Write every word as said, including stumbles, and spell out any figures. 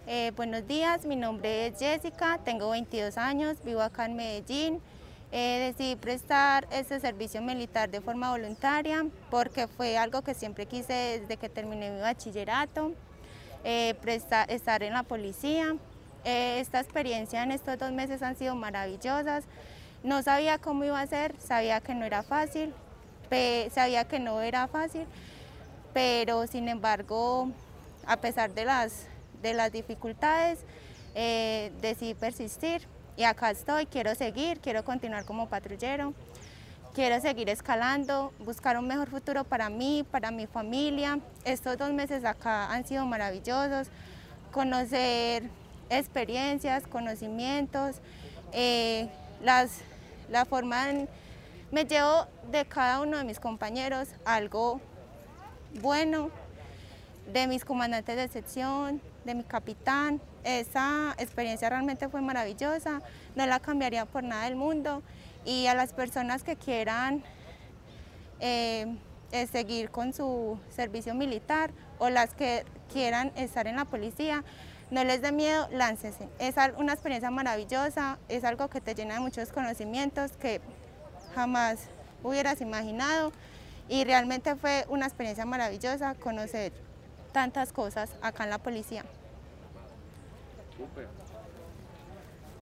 Eh, buenos días, mi nombre es Jessica, tengo veintidós años, vivo acá en Medellín. Eh, decidí prestar este servicio militar de forma voluntaria porque fue algo que siempre quise desde que terminé mi bachillerato, eh, presta, estar en la policía. Eh, esta experiencia en estos dos meses han sido maravillosas. No sabía cómo iba a ser, sabía que no era fácil, pe, sabía que no era fácil, pero sin embargo, a pesar de las, de las dificultades, eh, decidí persistir y acá estoy, quiero seguir, quiero continuar como patrullero, quiero seguir escalando, buscar un mejor futuro para mí, para mi familia. Estos dos meses acá han sido maravillosos, conocer experiencias, conocimientos, eh, las, la forma en, me llevo de cada uno de mis compañeros algo bueno, de mis comandantes de sección, de mi capitán. Esa experiencia realmente fue maravillosa, no la cambiaría por nada del mundo. Y a las personas que quieran eh, eh, seguir con su servicio militar o las que quieran estar en la policía, no les dé miedo, láncese. Es una experiencia maravillosa, es algo que te llena de muchos conocimientos que jamás hubieras imaginado. Y realmente fue una experiencia maravillosa conocer tantas cosas acá en la policía. Súper.